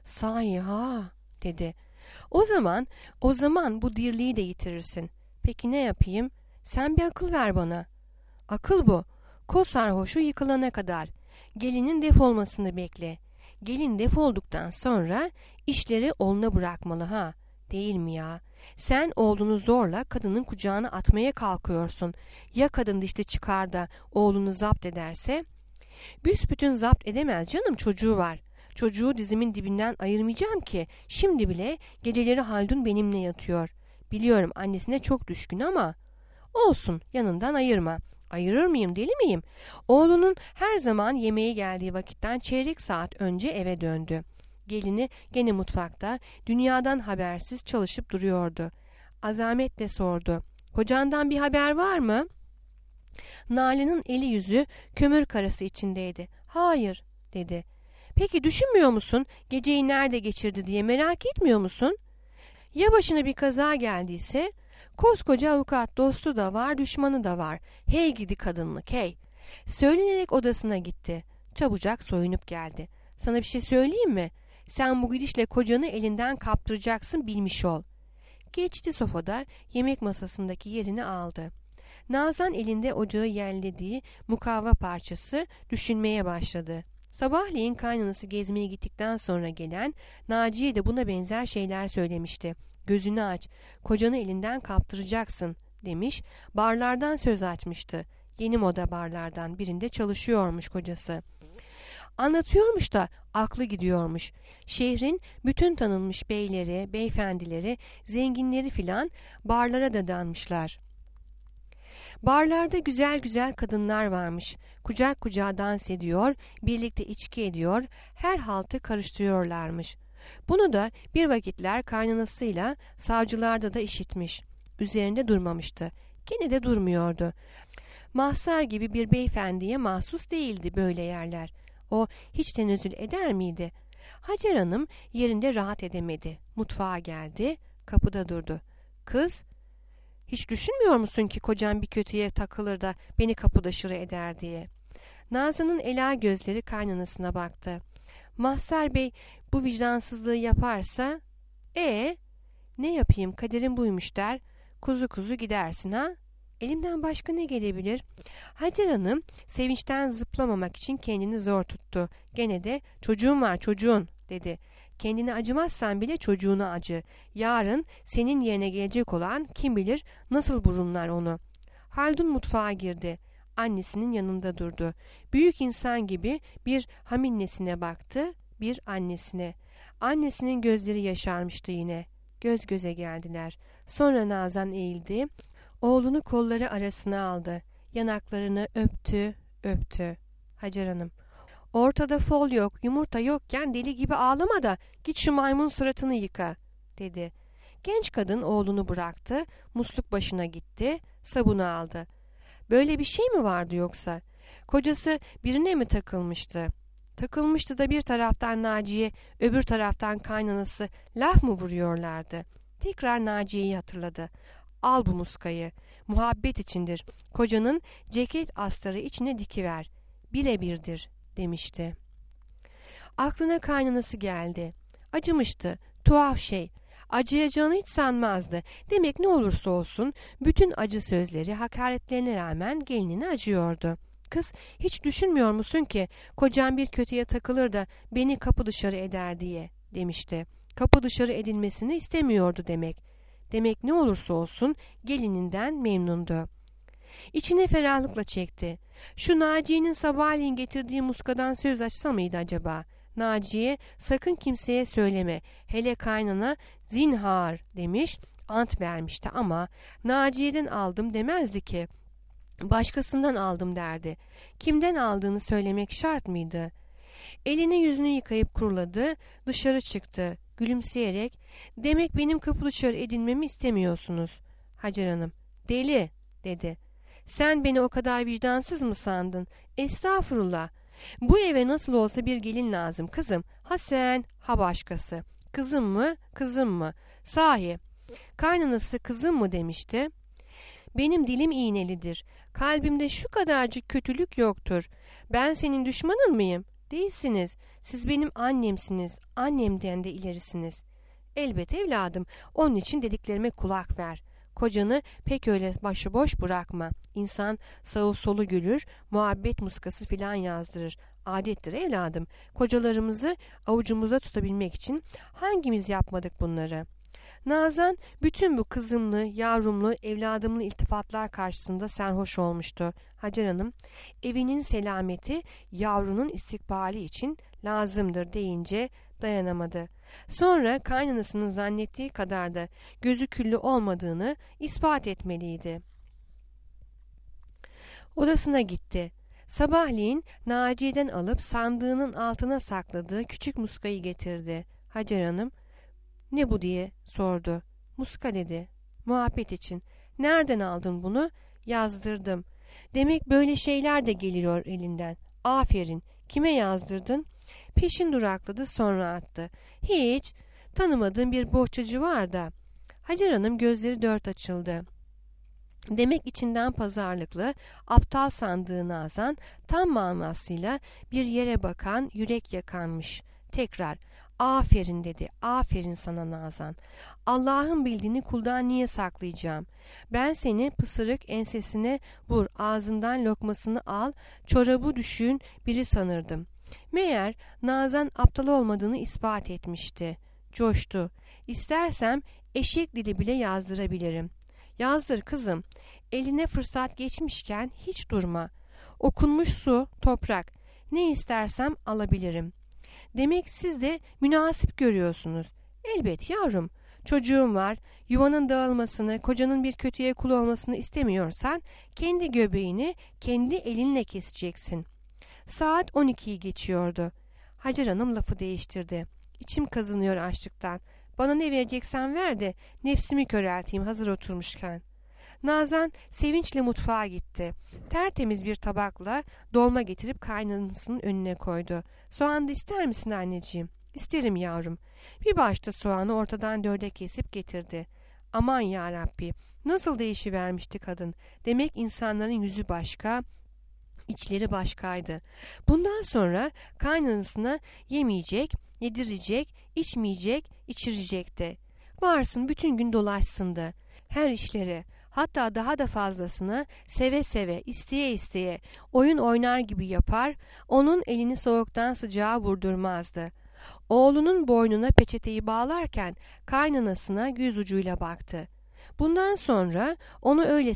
Sahi ha, dedi. O zaman bu dirliği de yitirirsin. Peki ne yapayım? Sen bir akıl ver bana. Akıl bu. Koz sarhoşu yıkılana kadar. Gelinin defolmasını bekle. Gelin defolduktan sonra işleri oğluna bırakmalı ha. Değil mi ya? Sen oğlunu zorla kadının kucağına atmaya kalkıyorsun. Ya kadın dişli çıkar da oğlunu zapt ederse? Büsbütün zapt edemez canım, çocuğu var. Çocuğu dizimin dibinden ayırmayacağım ki. Şimdi bile geceleri Haldun benimle yatıyor. Biliyorum annesine çok düşkün ama olsun, yanından ayırma. Ayırır mıyım, deli miyim? Oğlunun her zaman yemeğe geldiği vakitten çeyrek saat önce eve döndü. Gelini gene mutfakta dünyadan habersiz çalışıp duruyordu. Azametle sordu. Kocandan bir haber var mı? Nalan'ın eli yüzü kömür karası içindeydi. Hayır, dedi. Peki düşünmüyor musun? Geceyi nerede geçirdi diye merak etmiyor musun? Ya başına bir kaza geldiyse? Koskoca avukat, dostu da var, düşmanı da var. Hey gidi kadınlık, hey. Söylenerek odasına gitti. Çabucak soyunup geldi. Sana bir şey söyleyeyim mi? Sen bu gidişle kocanı elinden kaptıracaksın, bilmiş ol. Geçti sofada, yemek masasındaki yerini aldı. Nazan elinde ocağı yerlediği mukavva parçası düşünmeye başladı. Sabahleyin kaynanası gezmeye gittikten sonra gelen Naciye de buna benzer şeyler söylemişti. Gözünü aç, kocanı elinden kaptıracaksın demiş, barlardan söz açmıştı. Yeni moda barlardan birinde çalışıyormuş kocası. Anlatıyormuş da aklı gidiyormuş. Şehrin bütün tanınmış beyleri, beyefendileri, zenginleri filan barlara dadanmışlar. Barlarda güzel güzel kadınlar varmış. Kucak kucağa dans ediyor, birlikte içki ediyor, her haltı karıştırıyorlarmış. Bunu da bir vakitler kaynanasıyla savcılarda da işitmiş. Üzerinde durmamıştı. Gene de durmuyordu. Mahsar gibi bir beyefendiye mahsus değildi böyle yerler. O hiç tenezzül eder miydi? Hacer Hanım yerinde rahat edemedi. Mutfağa geldi, kapıda durdu. Kız, hiç düşünmüyor musun ki kocam bir kötüye takılır da beni kapıdaşırı eder diye? Nazan'ın ela gözleri kaynanasına baktı. Mahsar Bey bu vicdansızlığı yaparsa, ne yapayım, kaderim buymuş der, kuzu kuzu gidersin ha? Elimden başka ne gelebilir? Hacer Hanım sevinçten zıplamamak için kendini zor tuttu. Gene de çocuğun var, çocuğun, dedi. Kendine acımazsan bile çocuğuna acı. Yarın senin yerine gelecek olan kim bilir nasıl burunlar onu. Haldun mutfağa girdi. Annesinin yanında durdu. Büyük insan gibi bir haminnesine baktı, bir annesine. Annesinin gözleri yaşarmıştı yine. Göz göze geldiler. Sonra Nazan eğildi. Oğlunu kolları arasına aldı. Yanaklarını öptü. Hacer Hanım, ortada fol yok, yumurta yokken deli gibi ağlama da git şu maymun suratını yıka, dedi. Genç kadın oğlunu bıraktı, musluk başına gitti, sabunu aldı. Böyle bir şey mi vardı yoksa? Kocası birine mi takılmıştı? Takılmıştı da bir taraftan Naciye, öbür taraftan kaynanası laf mı vuruyorlardı? Tekrar Naciye'yi hatırladı. Al bu muskayı. Muhabbet içindir. Kocanın ceket astarı içine dikiver. Birebirdir, demişti. Aklına kaynanası geldi. Acımıştı. Tuhaf şey. Acıyacağını hiç sanmazdı. Demek ne olursa olsun bütün acı sözleri, hakaretlerine rağmen gelinine acıyordu. Kız, hiç düşünmüyor musun ki kocam bir kötüye takılır da beni kapı dışarı eder diye, demişti. Kapı dışarı edilmesini istemiyordu demek. Demek ne olursa olsun gelininden memnundu. İçine ferahlıkla çekti. Şu Naciye'nin sabahleyin getirdiği muskadan söz açsa mıydı acaba? Naciye, sakın kimseye söyleme, hele kaynana, zinhar demiş, ant vermişti ama Naciye'den aldım demezdi ki. Başkasından aldım derdi. Kimden aldığını söylemek şart mıydı? Elini yüzünü yıkayıp kuruladı, dışarı çıktı. Gülümseyerek, demek benim kapı dışarı edinmemi istemiyorsunuz. Hacer Hanım, deli, dedi. Sen beni o kadar vicdansız mı sandın? Estağfurullah. Bu eve nasıl olsa bir gelin lazım kızım. Ha sen, ha başkası. Kızım mı? Sahi, kaynanası kızım mı demişti. Benim dilim iğnelidir. Kalbimde şu kadarcık kötülük yoktur. Ben senin düşmanın mıyım? Değilsiniz. Siz benim annemsiniz. Annemden de ilerisiniz. Elbet evladım. Onun için dediklerime kulak ver. Kocanı pek öyle başıboş bırakma. İnsan sağı solu gülür, muhabbet muskası filan yazdırır. Adettir evladım. Kocalarımızı avucumuzda tutabilmek için hangimiz yapmadık bunları? Nazan bütün bu kızımlı, yavrumlu, evladımlı iltifatlar karşısında serhoş olmuştu. Hacer Hanım, evinin selameti yavrunun istikbali için lazımdır deyince dayanamadı. Sonra kaynanasının zannettiği kadar da gözü küllü olmadığını ispat etmeliydi. Odasına gitti. Sabahleyin Naciye'den alıp sandığının altına sakladığı küçük muskayı getirdi. Hacer Hanım, "Ne bu?" diye sordu. "Muska," dedi. "Muhabbet için." "Nereden aldın bunu?" "Yazdırdım." "Demek böyle şeyler de geliyor elinden." "Aferin. Kime yazdırdın?" Peşin durakladı, sonra attı. "Hiç. Tanımadığım bir bohçacı var da." Hacer Hanım gözleri dört açıldı. Demek içinden pazarlıklı, aptal sandığı Nazan tam manasıyla bir yere bakan, yürek yakanmış. Tekrar "Aferin," dedi. "Aferin sana Nazan. Allah'ın bildiğini kuldan niye saklayacağım? Ben seni pısırık ensesine vur, ağzından lokmasını al, çorabı düşün biri sanırdım." Meğer Nazan aptal olmadığını ispat etmişti. Coştu. "İstersem eşek dili bile yazdırabilirim." "Yazdır kızım. Eline fırsat geçmişken hiç durma. Okunmuş su, toprak. Ne istersem alabilirim." "Demek siz de münasip görüyorsunuz." "Elbet yavrum. Çocuğum var. Yuvanın dağılmasını, kocanın bir kötüye kul olmasını istemiyorsan kendi göbeğini kendi elinle keseceksin." Saat 12'yi geçiyordu. Hacer Hanım lafı değiştirdi. "İçim kazınıyor açlıktan. Bana ne vereceksen ver de nefsimi körelteyim hazır oturmuşken." Nazan sevinçle mutfağa gitti. Tertemiz bir tabakla dolma getirip kaynanasının önüne koydu. "Soğan da ister misin anneciğim?" "İsterim yavrum." Bir başta soğanı ortadan dörde kesip getirdi. Aman yarabbi, nasıl değişivermişti kadın. Demek insanların yüzü başka, içleri başkaydı. Bundan sonra kaynanasına yemeyecek, yedirecek, içmeyecek, içirecekti. Varsın bütün gün dolaşsındı. Her işleri, hatta daha da fazlasını seve seve, isteye isteye oyun oynar gibi yapar, onun elini soğuktan sıcağa vurdurmazdı. Oğlunun boynuna peçeteyi bağlarken kaynanasına göz ucuyla baktı. Bundan sonra onu öyle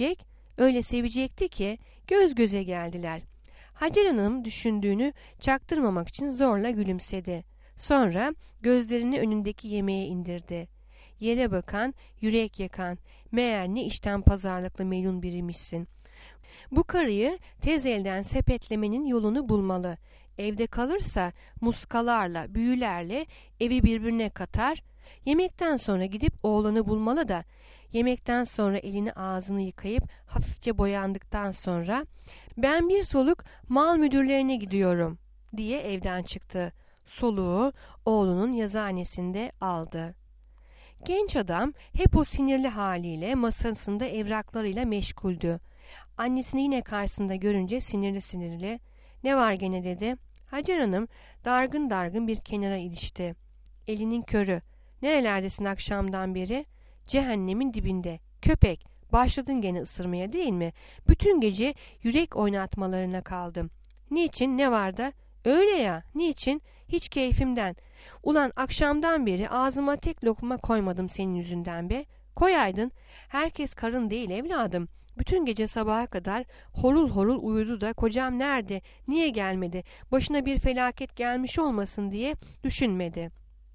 sevecekti ki göz göze geldiler. Hacer Hanım düşündüğünü çaktırmamak için zorla gülümsedi. Sonra gözlerini önündeki yemeğe indirdi. Yere bakan, yürek yakan, meğer ne işten pazarlıklı melun biriymişsin. Bu karıyı tez elden sepetlemenin yolunu bulmalı. Evde kalırsa muskalarla, büyülerle evi birbirine katar. Yemekten sonra gidip oğlanı bulmalı da, yemekten sonra elini ağzını yıkayıp hafifçe boyandıktan sonra "Ben bir soluk mal müdürlerine gidiyorum," diye evden çıktı. Soluğu oğlunun yazıhanesinde aldı. Genç adam hep o sinirli haliyle masasında evraklarıyla meşguldü. Annesini yine karşısında görünce sinirli "Ne var gene?" dedi. Hacer Hanım dargın dargın bir kenara ilişti. Elinin körü. "Nerelerdesin akşamdan beri?" "Cehennemin dibinde. Köpek, başladın gene ısırmaya değil mi? Bütün gece yürek oynatmalarına kaldım." "Niçin, ne var da?" "Öyle ya, niçin? Hiç keyfimden. Ulan akşamdan beri ağzıma tek lokma koymadım senin yüzünden be." "Koyaydın. Herkes karın değil evladım. Bütün gece sabaha kadar horul horul uyudu da kocam nerede, niye gelmedi, başına bir felaket gelmiş olmasın diye düşünmedi.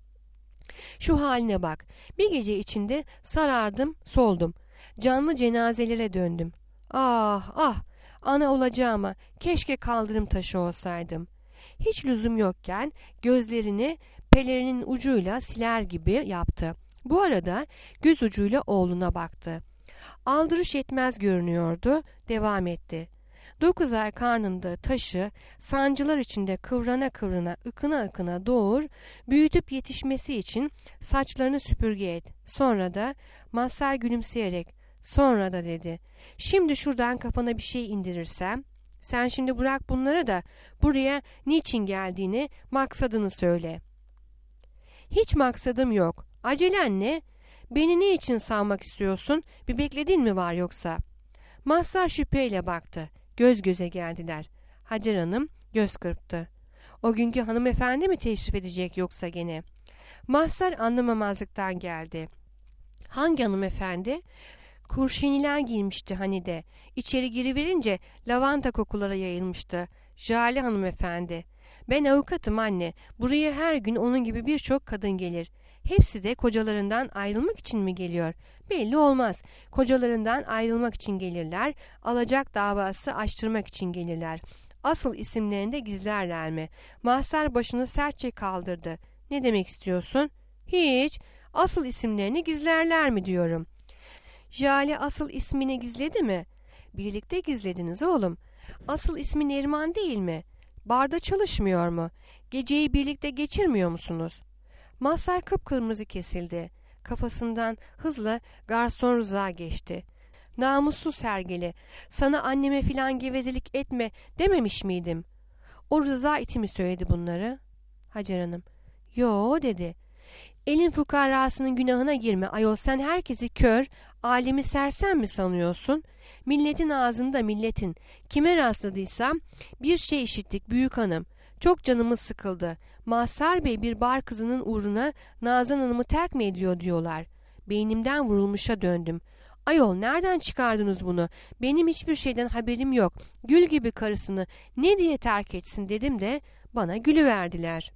Şu haline bak. Bir gece içinde sarardım, soldum. Canlı cenazelere döndüm. Ah ah, ana olacağıma keşke kaldırım taşı olsaydım." Hiç lüzum yokken gözlerini pelerinin ucuyla siler gibi yaptı. Bu arada göz ucuyla oğluna baktı. Aldırış etmez görünüyordu. Devam etti. 9 ay karnında taşı, sancılar içinde kıvrana kıvrana, ıkına ıkına doğur, büyütüp yetişmesi için saçlarını süpürge et. Sonra da Mazhar gülümseyerek, "Sonra da," dedi. "Şimdi şuradan kafana bir şey indirirsem." Sen şimdi bırak bunları da buraya niçin geldiğini, maksadını söyle. Hiç maksadım yok. Acelen ne? Beni ne için savmak istiyorsun? Bir beklediğin mi var yoksa? Mazhar şüpheyle baktı. Göz göze geldiler. Hacer Hanım göz kırptı. O günkü hanımefendi mi teşrif edecek yoksa gene? Mazhar anlamamazlıktan geldi. Hangi hanımefendi? Kurşiniler giymişti hani de. İçeri giriverince lavanta kokulara yayılmıştı. Jale hanımefendi. Ben avukatım anne. Buraya her gün onun gibi birçok kadın gelir. Hepsi de kocalarından ayrılmak için mi geliyor? Belli olmaz. Kocalarından ayrılmak için gelirler, alacak davası açtırmak için gelirler. Asıl isimlerini de gizlerler mi? Mazhar başını sertçe kaldırdı. Ne demek istiyorsun? Hiç. Asıl isimlerini gizlerler mi diyorum. Jale asıl ismini gizledi mi? Birlikte gizlediniz oğlum. Asıl ismi Neriman değil mi? Barda çalışmıyor mu? Geceyi birlikte geçirmiyor musunuz? Mazhar kıpkırmızı kesildi. Kafasından hızla garson Rıza geçti. Namussuz hergele, sana anneme filan gevezelik etme dememiş miydim? O Rıza iti mi söyledi bunları? Hacer Hanım, yo dedi. Elin fukarasının günahına girme ayol, sen herkesi kör, alemi sersem mi sanıyorsun? Milletin ağzında milletin. Kime rastladıysam bir şey işittik büyük hanım. Çok canımız sıkıldı. Mazhar Bey bir bar kızının uğruna Nazan Hanım'ı terk mi ediyor diyorlar. Beynimden vurulmuşa döndüm. Ayol nereden çıkardınız bunu? Benim hiçbir şeyden haberim yok. Gül gibi karısını ne diye terk etsin dedim de bana gülü verdiler.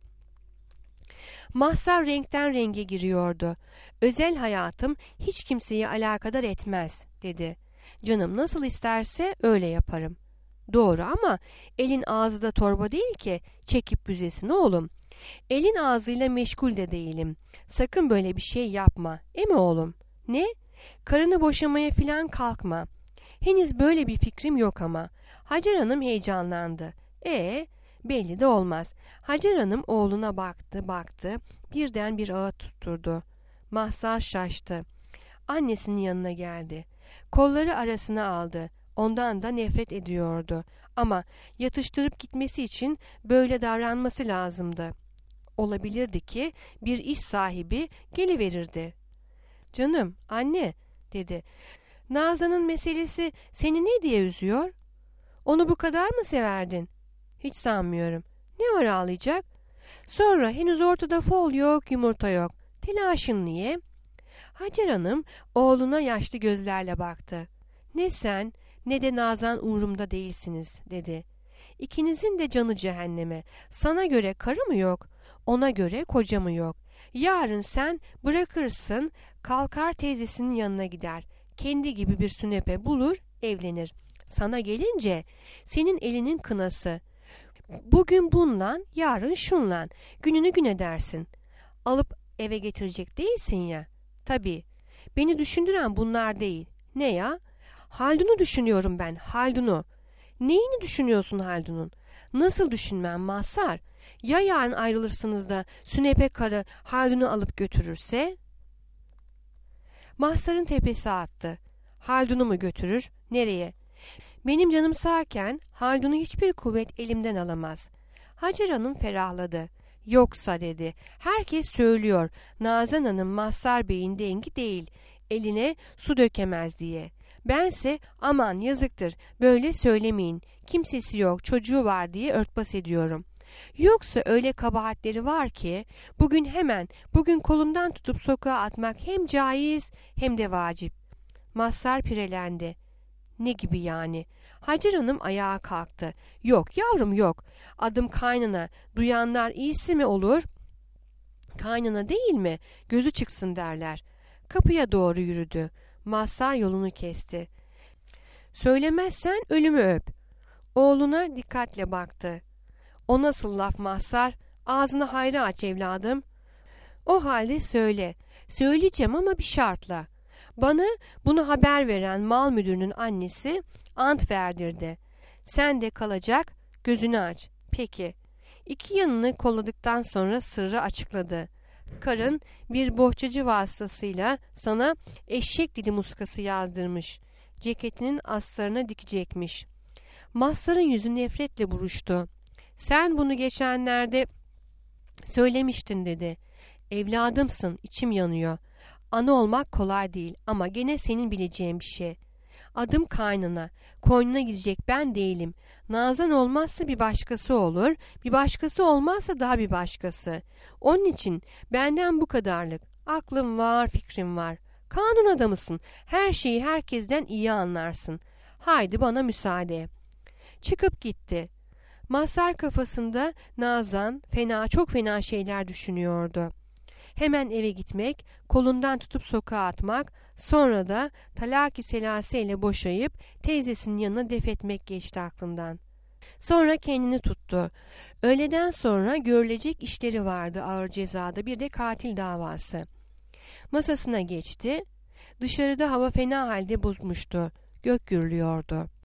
Mazhar renkten renge giriyordu. Özel hayatım hiç kimseyi alakadar etmez dedi. Canım nasıl isterse öyle yaparım. Doğru ama elin ağzı da torba değil ki çekip büzesin oğlum. Elin ağzıyla meşgul de değilim. Sakın böyle bir şey yapma. Emi oğlum. Ne? Karını boşamaya filan kalkma. Henüz böyle bir fikrim yok ama. Hacer Hanım heyecanlandı. Belli de olmaz. Hacer Hanım oğluna baktı. Birden bir ağa tutturdu. Mazhar şaştı. Annesinin yanına geldi. Kolları arasına aldı. Ondan da nefret ediyordu. Ama yatıştırıp gitmesi için böyle davranması lazımdı. Olabilirdi ki bir iş sahibi geliverirdi. Canım, anne dedi. Nazan'ın meselesi seni ne diye üzüyor? Onu bu kadar mı severdin? Hiç sanmıyorum. Ne var ağlayacak? Sonra henüz ortada fol yok, yumurta yok. Telaşın niye? Hacer Hanım oğluna yaşlı gözlerle baktı. Ne sen ne de Nazan umurumda değilsiniz dedi. İkinizin de canı cehenneme. Sana göre karı mı yok? Ona göre koca mı yok? Yarın sen bırakırsın, kalkar teyzesinin yanına gider. Kendi gibi bir sünepe bulur, evlenir. Sana gelince senin elinin kınası. Bugün bunla, yarın şunla. Gününü gün edersin. Alıp eve getirecek değilsin ya. Tabii. Beni düşündüren bunlar değil. Ne ya? Haldun'u düşünüyorum ben, Haldun'u. Neyini düşünüyorsun Haldun'un? Nasıl düşünmem Mazhar? Ya yarın ayrılırsınız da sünepe karı Haldun'u alıp götürürse? Mazhar'ın tepesi attı. Haldun'u mu götürür? Nereye? Benim canım sağken Haldun'u hiçbir kuvvet elimden alamaz. Hacer Hanım ferahladı. Yoksa dedi, herkes söylüyor Nazan Hanım Mazhar Bey'in dengi değil, eline su dökemez diye. Bense aman yazıktır böyle söylemeyin, kimsesi yok çocuğu var diye örtbas ediyorum. Yoksa öyle kabahatleri var ki bugün kolundan tutup sokağa atmak hem caiz hem de vacip. Mazhar pirelendi. Ne gibi yani? Hacer Hanım ayağa kalktı. Yok yavrum yok. Adım kaynana. Duyanlar iyisi mi olur? Kaynana değil mi? Gözü çıksın derler. Kapıya doğru yürüdü. Mazhar yolunu kesti. Söylemezsen ölümü öp. Oğluna dikkatle baktı. O nasıl laf Mazhar? Ağzını hayra aç evladım. O halde söyle. Söyleyeceğim ama bir şartla. Bana bunu haber veren mal müdürünün annesi ant verdirdi. Sen de kalacak, gözünü aç. Peki. İki yanını kolladıktan sonra sırrı açıkladı. Karın bir bohçacı vasıtasıyla sana eşek dili muskası yazdırmış. Ceketinin astarına dikecekmiş. Mazhar'ın yüzü nefretle buruştu. Sen bunu geçenlerde söylemiştin dedi. Evladımsın, içim yanıyor. Ana olmak kolay değil ama gene senin bileceğin bir şey. Adım kaynına, koynuna gidecek ben değilim. Nazan olmazsa bir başkası olur, bir başkası olmazsa daha bir başkası. Onun için benden bu kadarlık. Aklım var, fikrim var. Kanun adamısın, her şeyi herkesten iyi anlarsın. Haydi bana müsaade. Çıkıp gitti. Mazhar kafasında Nazan çok fena şeyler düşünüyordu. Hemen eve gitmek, kolundan tutup sokağa atmak, sonra da talak-ı selasiyle boşayıp teyzesinin yanına def etmek geçti aklından. Sonra kendini tuttu. Öğleden sonra görülecek işleri vardı ağır cezada, bir de katil davası. Masasına geçti. Dışarıda hava fena halde bozmuştu. Gök gürlüyordu.